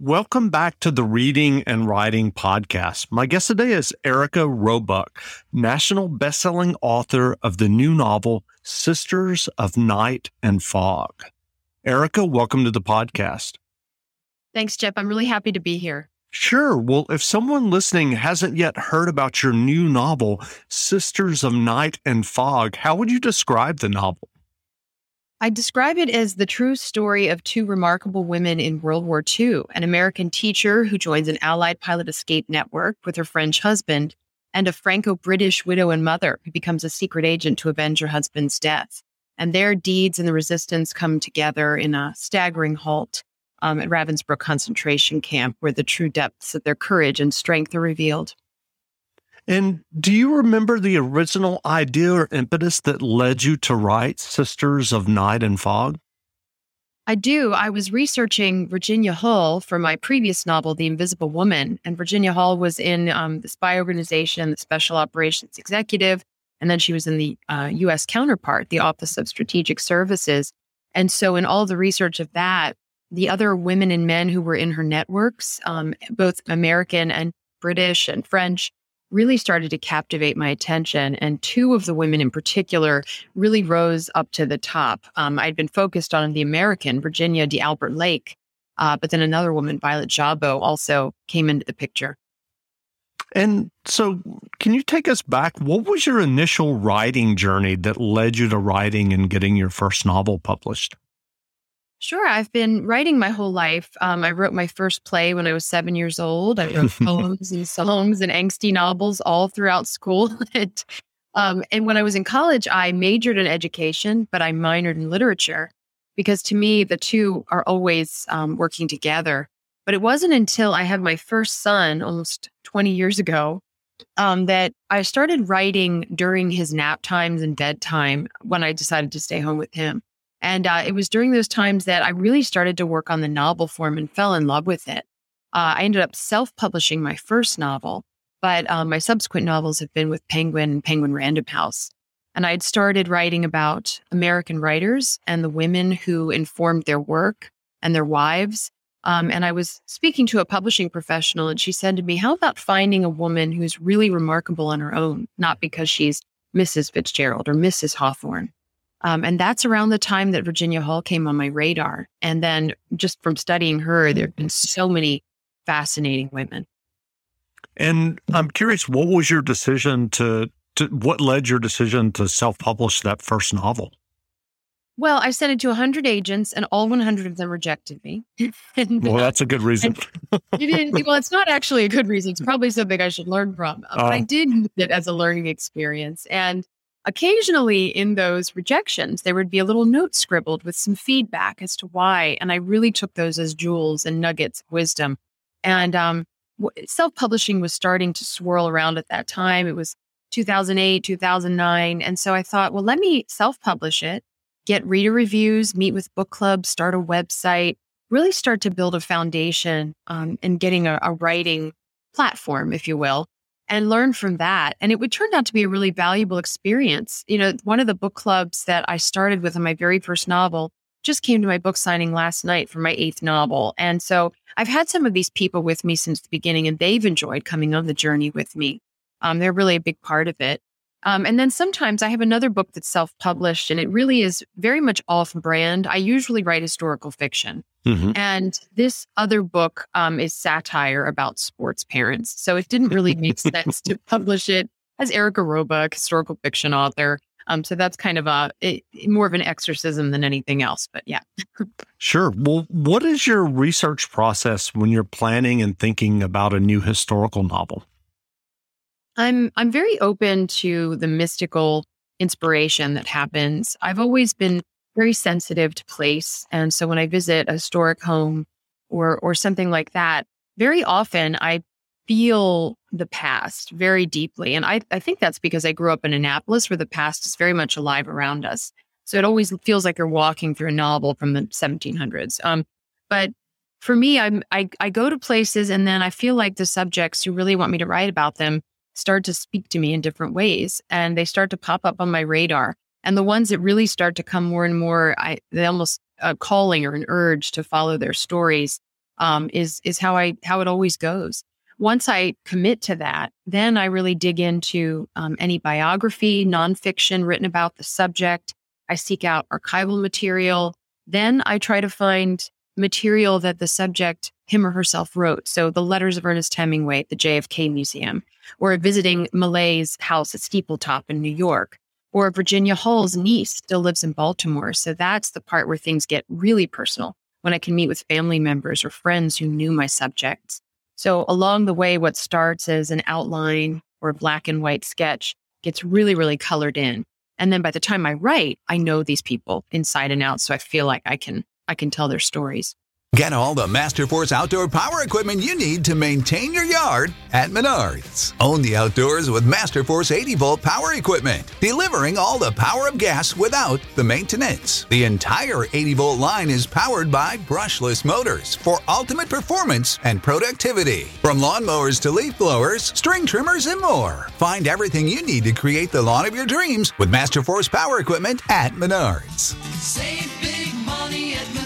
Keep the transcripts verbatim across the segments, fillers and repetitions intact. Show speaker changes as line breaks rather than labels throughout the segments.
Welcome back to the Reading and Writing Podcast. My guest today is Erica Roebuck, national bestselling author of the new novel, Sisters of Night and Fog. Erica, welcome to the podcast.
Thanks, Jeff. I'm really happy to be here.
Sure. Well, if someone listening hasn't yet heard about your new novel, Sisters of Night and Fog, how would you describe the novel?
I describe it as the true story of two remarkable women in World War Two, an American teacher who joins an Allied pilot escape network with her French husband, and a Franco-British widow and mother who becomes a secret agent to avenge her husband's death. And their deeds in the resistance come together in a staggering halt um, at Ravensbrück concentration camp, where the true depths of their courage and strength are revealed.
And do you remember the original idea or impetus that led you to write Sisters of Night and Fog?
I do. I was researching Virginia Hull for my previous novel, The Invisible Woman. And Virginia Hull was in um, the spy organization, the Special Operations Executive. And then she was in the uh, U S counterpart, the Office of Strategic Services. And so in all the research of that, the other women and men who were in her networks, um, both American and British and French, really started to captivate my attention. And two of the women in particular really rose up to the top. Um, I'd been focused on the American, Virginia d'Albert Lake, uh, but then another woman, Violet Jabo, also came into the picture.
And so can you take us back? What was your initial writing journey that led you to writing and getting your first novel published?
Sure. I've been writing my whole life. Um, I wrote my first play when I was seven years old. I wrote poems and songs and angsty novels all throughout school. and, um, and when I was in college, I majored in education, but I minored in literature because to me, the two are always um, working together. But it wasn't until I had my first son almost twenty years ago um, that I started writing during his nap times and bedtime when I decided to stay home with him. And uh, it was during those times that I really started to work on the novel form and fell in love with it. Uh, I ended up self-publishing my first novel, but um, my subsequent novels have been with Penguin and Penguin Random House. And I'd started writing about American writers and the women who informed their work and their wives. Um, and I was speaking to a publishing professional, and she said to me, how about finding a woman who's really remarkable on her own, not because she's Missus Fitzgerald or Missus Hawthorne? Um, and that's around the time that Virginia Hull came on my radar. And then just from studying her, there have been so many fascinating women.
And I'm curious, what was your decision to, to what led your decision to self-publish that first novel?
Well, I sent it to one hundred agents, and all one hundred of them rejected me. and,
well, that's a good reason.
you didn't, well, it's not actually a good reason. It's probably something I should learn from. Uh, but I did use it as a learning experience. And occasionally in those rejections, there would be a little note scribbled with some feedback as to why. And I really took those as jewels and nuggets of wisdom. And um, self-publishing was starting to swirl around at that time. It was two thousand eight, two thousand nine. And so I thought, well, let me self-publish it, get reader reviews, meet with book clubs, start a website, really start to build a foundation um, and getting a, a writing platform, if you will, and learn from that. And it would turn out to be a really valuable experience. You know, one of the book clubs that I started with on my very first novel just came to my book signing last night for my eighth novel. And so I've had some of these people with me since the beginning, and they've enjoyed coming on the journey with me. Um, they're really a big part of it. Um, and then sometimes I have another book that's self-published, and it really is very much off-brand. I usually write historical fiction. Mm-hmm. And this other book um, is satire about sports parents. So it didn't really make sense to publish it as Erica Roebuck, historical fiction author. Um, so that's kind of a it, more of an exorcism than anything else. But yeah.
Sure. Well, what is your research process when you're planning and thinking about a new historical novel?
I'm I'm very open to the mystical inspiration that happens. I've always been very sensitive to place. And so when I visit a historic home or or something like that, very often I feel the past very deeply. And I, I think that's because I grew up in Annapolis, where the past is very much alive around us. So it always feels like you're walking through a novel from the seventeen hundreds. Um, but for me, I'm, I, I go to places, and then I feel like the subjects who really want me to write about them start to speak to me in different ways, and they start to pop up on my radar. And the ones that really start to come more and more, I, they almost a calling or an urge to follow their stories. um, is is how I how it always goes. Once I commit to that, then I really dig into um, any biography, nonfiction written about the subject. I seek out archival material. Then I try to find material that the subject, him or herself, wrote. So the letters of Ernest Hemingway at the J F K Museum, or visiting Millet's house at Steepletop in New York, or Virginia Hull's niece still lives in Baltimore. So that's the part where things get really personal, when I can meet with family members or friends who knew my subjects. So along the way, what starts as an outline or a black and white sketch gets really, really colored in. And then by the time I write, I know these people inside and out. So I feel like I can I can tell their stories.
Get all the Masterforce outdoor power equipment you need to maintain your yard at Menards. Own the outdoors with Masterforce eighty volt power equipment, delivering all the power of gas without the maintenance. The entire eighty volt line is powered by brushless motors for ultimate performance and productivity. From lawnmowers to leaf blowers, string trimmers, and more. Find everything you need to create the lawn of your dreams with Masterforce power equipment at Menards.
Save big money at Menards.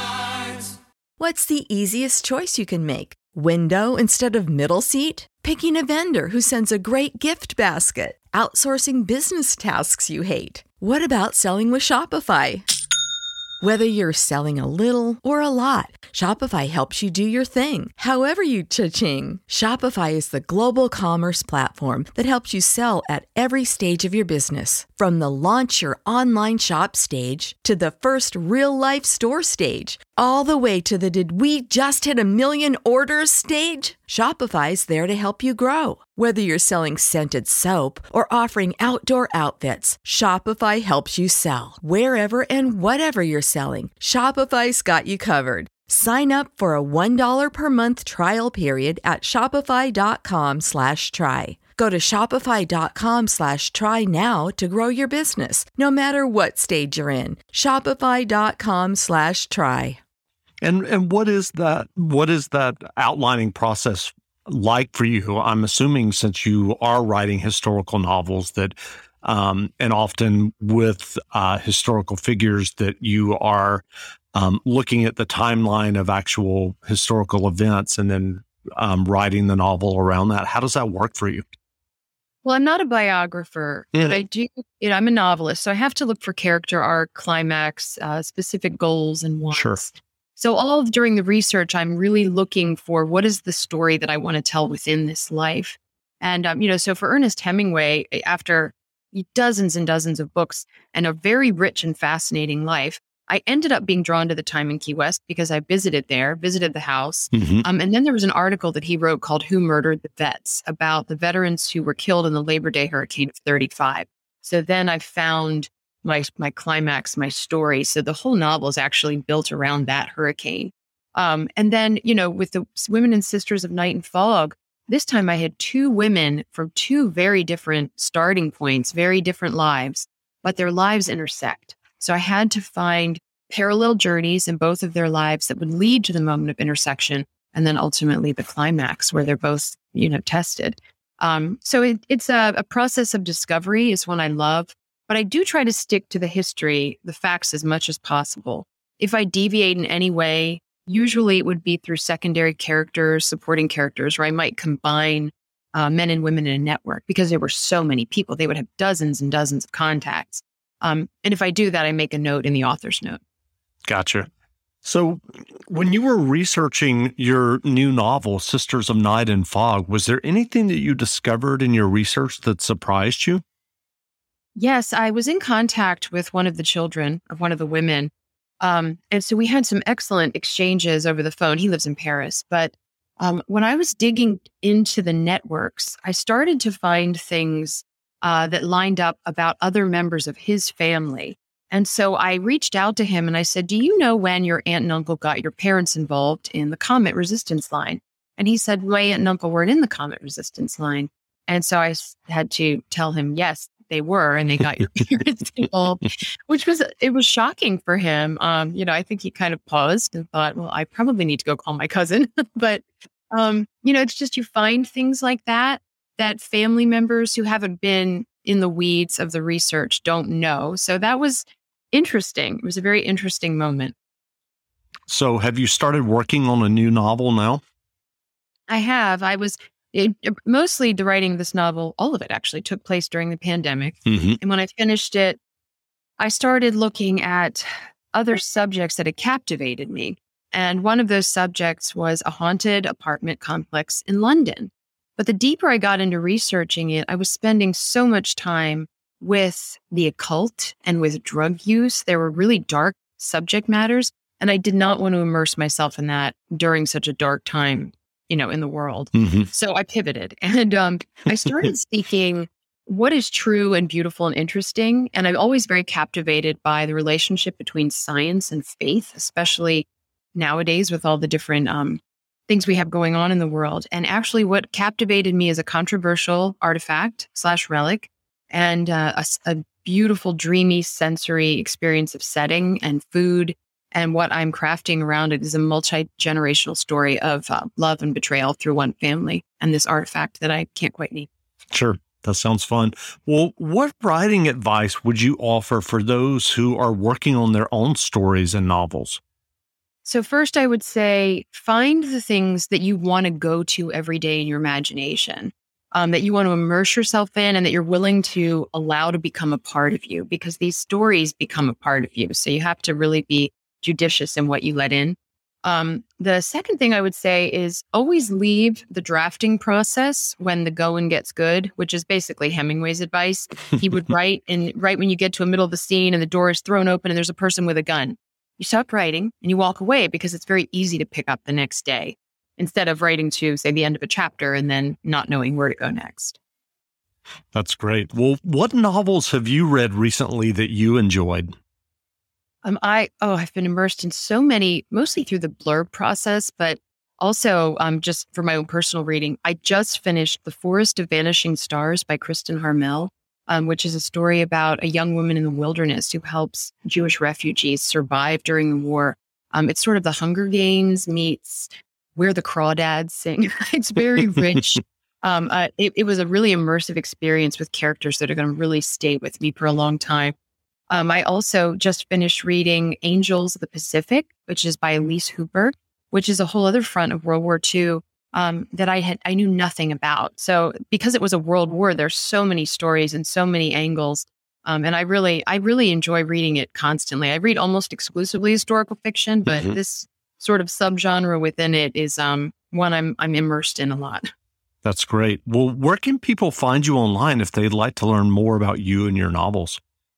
What's the easiest choice you can make? Window instead of middle seat? Picking a vendor who sends a great gift basket? Outsourcing business tasks you hate? What about selling with Shopify? Whether you're selling a little or a lot, Shopify helps you do your thing, however you cha-ching. Shopify is the global commerce platform that helps you sell at every stage of your business. From the launch your online shop stage to the first real-life store stage, all the way to the did we just hit a million orders stage. Shopify's there to help you grow. Whether you're selling scented soap or offering outdoor outfits, Shopify helps you sell. Wherever and whatever you're selling, Shopify's got you covered. Sign up for a one dollar per month trial period at shopify.com slash try. Go to shopify.com slash try now to grow your business, no matter what stage you're in. Shopify.com slash try.
And and what is that? What is that outlining process like for you? I'm assuming, since you are writing historical novels, that um, and often with uh, historical figures, that you are um, looking at the timeline of actual historical events and then um, writing the novel around that. How does that work for you?
Well, I'm not a biographer,
Yeah.
but I do, you know, I'm a novelist. So I have to look for character arc, climax, uh, specific goals and wants.
Sure.
So all of during the research, I'm really looking for what is the story that I want to tell within this life. And, um, you know, so for Ernest Hemingway, after dozens and dozens of books and a very rich and fascinating life, I ended up being drawn to the time in Key West because I visited there, visited the house.
Mm-hmm.
Um, and then there was an article that he wrote called Who Murdered the Vets, about the veterans who were killed in the Labor Day hurricane of thirty-five. So then I found my my climax, my story. So the whole novel is actually built around that hurricane. Um, and then, you know, with the Women and Sisters of Night and Fog, this time I had two women from two very different starting points, very different lives, but their lives intersect. So I had to find parallel journeys in both of their lives that would lead to the moment of intersection, and then ultimately the climax where they're both, you know, tested. Um, so it, it's a, a process of discovery is one I love, but I do try to stick to the history, the facts as much as possible. If I deviate in any way, usually it would be through secondary characters, supporting characters, or I might combine uh, men and women in a network because there were so many people. They would have dozens and dozens of contacts. Um, and if I do that, I make a note in the author's note.
Gotcha. So when you were researching your new novel, Sisters of Night and Fog, was there anything that you discovered in your research that surprised you?
Yes, I was in contact with one of the children of one of the women. Um, and so we had some excellent exchanges over the phone. He lives in Paris. But um, when I was digging into the networks, I started to find things uh, that lined up about other members of his family. And so I reached out to him and I said, do you know when your aunt and uncle got your parents involved in the Comet Resistance Line? And he said, my aunt and uncle weren't in the Comet Resistance Line. And so I s- had to tell him, yes, they were, and they got your parents involved, which was, it was shocking for him. Um, you know, I think he kind of paused and thought, well, I probably need to go call my cousin. But, um, you know, it's just, you find things like that, that family members who haven't been in the weeds of the research don't know. So that was interesting. It was a very interesting moment.
So have you started working on a new novel now?
I have. I was it, mostly the writing of this novel, all of it actually took place during the pandemic.
Mm-hmm.
And when I finished it, I started looking at other subjects that had captivated me. And one of those subjects was a haunted apartment complex in London. But the deeper I got into researching it, I was spending so much time with the occult and with drug use. There were really dark subject matters, and I did not want to immerse myself in that during such a dark time, you know, in the world.
Mm-hmm.
So I pivoted and um, I started seeking what is true and beautiful and interesting. And I'm always very captivated by the relationship between science and faith, especially nowadays with all the different um, things we have going on in the world. And actually what captivated me is a controversial artifact slash relic and uh, a, a beautiful, dreamy, sensory experience of setting and food. And what I'm crafting around it is a multi-generational story of uh, love and betrayal through one family and this artifact that I can't quite name.
Sure. That sounds fun. Well, what writing advice would you offer for those who are working on their own stories and novels?
So first, I would say find the things that you want to go to every day in your imagination, um, that you want to immerse yourself in and that you're willing to allow to become a part of you, because these stories become a part of you. So you have to really be judicious in what you let in. Um, the second thing I would say is always leave the drafting process when the going gets good, which is basically Hemingway's advice. He would write, and right when you get to a middle of the scene and the door is thrown open and there's a person with a gun, you stop writing and you walk away because it's very easy to pick up the next day instead of writing to, say, the end of a chapter and then not knowing where to go next.
That's great. Well, what novels have you read recently that you enjoyed?
Um, I, oh, I've been immersed in so many, mostly through the blurb process, but also um, just for my own personal reading. I just finished The Forest of Vanishing Stars by Kristen Harmel, um, which is a story about a young woman in the wilderness who helps Jewish refugees survive during the war. Um, it's sort of the Hunger Games meets Where the Crawdads Sing. It's very rich. um, uh, it, it was a really immersive experience with characters that are going to really stay with me for a long time. Um, I also just finished reading Angels of the Pacific, which is by Elise Hooper, which is a whole other front of World War Two um, that I had I knew nothing about. So because it was a world war, there's so many stories and so many angles, um, and I really I really enjoy reading it constantly. I read almost exclusively historical fiction, but mm-hmm. this sort of subgenre within it is um, one I'm I'm immersed in a lot.
That's great. Well, where can people find you online if they'd like to learn more about you and your novels?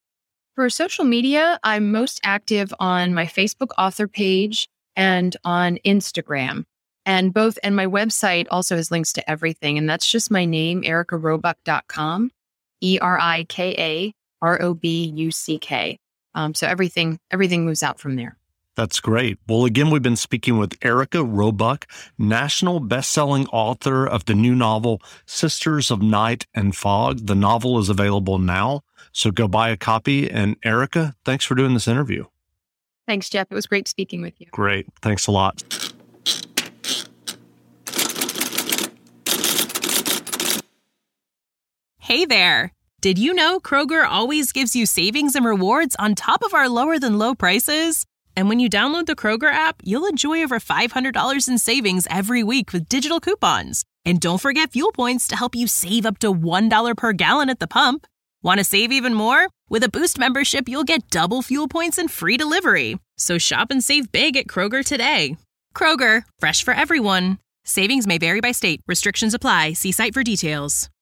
For social media, I'm most active on my Facebook author page and on Instagram. And both, and my website also has links to everything. And that's just my name, erica robuck dot com, E R I K A R O B U C K. Um, so everything, everything moves out from there.
That's great. Well, again, we've been speaking with Erica Robuck, national best-selling author of the new novel, Sisters of Night and Fog. The novel is available now, so go buy a copy. And Erica, thanks for doing this interview.
Thanks, Jeff. It was great speaking with you.
Great. Thanks a lot.
Hey there. Did you know Kroger always gives you savings and rewards on top of our lower than low prices? And when you download the Kroger app, you'll enjoy over five hundred dollars in savings every week with digital coupons. And don't forget fuel points to help you save up to one dollar per gallon at the pump. Want to save even more? With a Boost membership, you'll get double fuel points and free delivery. So shop and save big at Kroger today. Kroger, fresh for everyone. Savings may vary by state. Restrictions apply. See site for details.